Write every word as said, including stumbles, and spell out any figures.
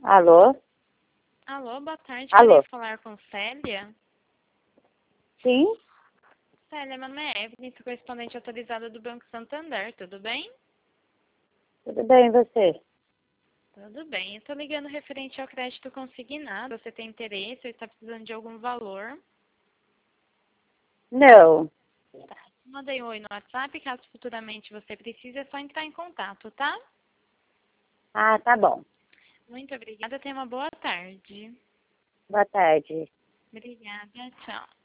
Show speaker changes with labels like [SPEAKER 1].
[SPEAKER 1] Alô?
[SPEAKER 2] Alô, boa tarde.
[SPEAKER 1] Alô?
[SPEAKER 2] Queria falar com Célia.
[SPEAKER 1] Sim?
[SPEAKER 2] Célia, meu nome é Evelyn, sou correspondente autorizada do Banco Santander, tudo bem?
[SPEAKER 1] Tudo bem, e você?
[SPEAKER 2] Tudo bem. Eu tô ligando referente ao crédito consignado. Você tem interesse ou está precisando de algum valor?
[SPEAKER 1] Não.
[SPEAKER 2] Tá. Mandei um oi no WhatsApp, caso futuramente você precise, é só entrar em contato, tá?
[SPEAKER 1] Ah, tá bom.
[SPEAKER 2] Muito obrigada, tenha uma boa tarde.
[SPEAKER 1] Boa tarde.
[SPEAKER 2] Obrigada, tchau.